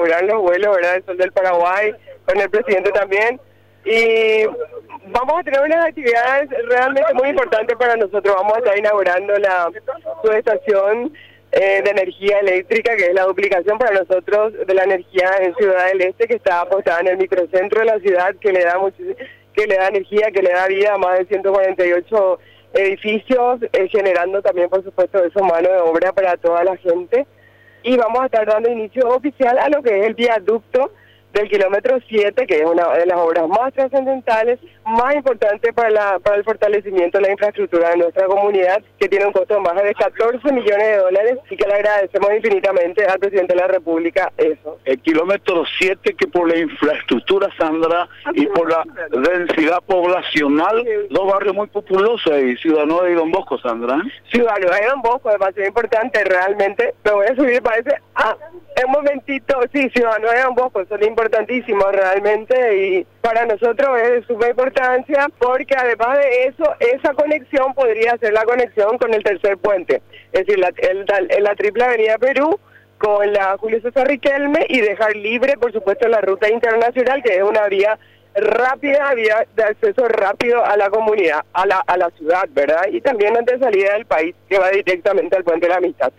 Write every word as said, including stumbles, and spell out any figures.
inaugurar los vuelos, ¿verdad? El Sol del Paraguay, con el presidente también. Y vamos a tener unas actividades realmente muy importantes para nosotros. Vamos a estar inaugurando la subestación eh, de energía eléctrica, que es la duplicación para nosotros de la energía en Ciudad del Este, que está apostada en el microcentro de la ciudad, que le da muchis- que le da energía, que le da vida a más de ciento cuarenta y ocho edificios, eh, generando también, por supuesto, eso mano de obra para toda la gente. Y vamos a estar dando inicio oficial a lo que es el viaducto del kilómetro siete, que es una de las obras más trascendentales, más importantes para la para el fortalecimiento de la infraestructura de nuestra comunidad, que tiene un costo de más de catorce millones de dólares, y que le agradecemos infinitamente al presidente de la República eso. El kilómetro siete, que por la infraestructura, Sandra, y por la densidad poblacional, dos barrios muy populosos ahí, Ciudad Nueva y Don Bosco, Sandra. ¿eh? Ciudad Nueva y Don Bosco, demasiado importante, realmente. Me voy a subir, parece, ah, un momentito, sí, Ciudad Nueva y Don Bosco, son importantísimos realmente, y para nosotros es de suma importancia, porque además de eso, esa conexión podría ser la conexión con el tercer puente, es decir, la, el, la triple avenida Perú, con la Julio César Riquelme, y dejar libre, por supuesto, la ruta internacional, que es una vía rápida, vía de acceso rápido a la comunidad, a la, a la ciudad, ¿verdad? Y también ante salida del país, que va directamente al Puente de la Amistad.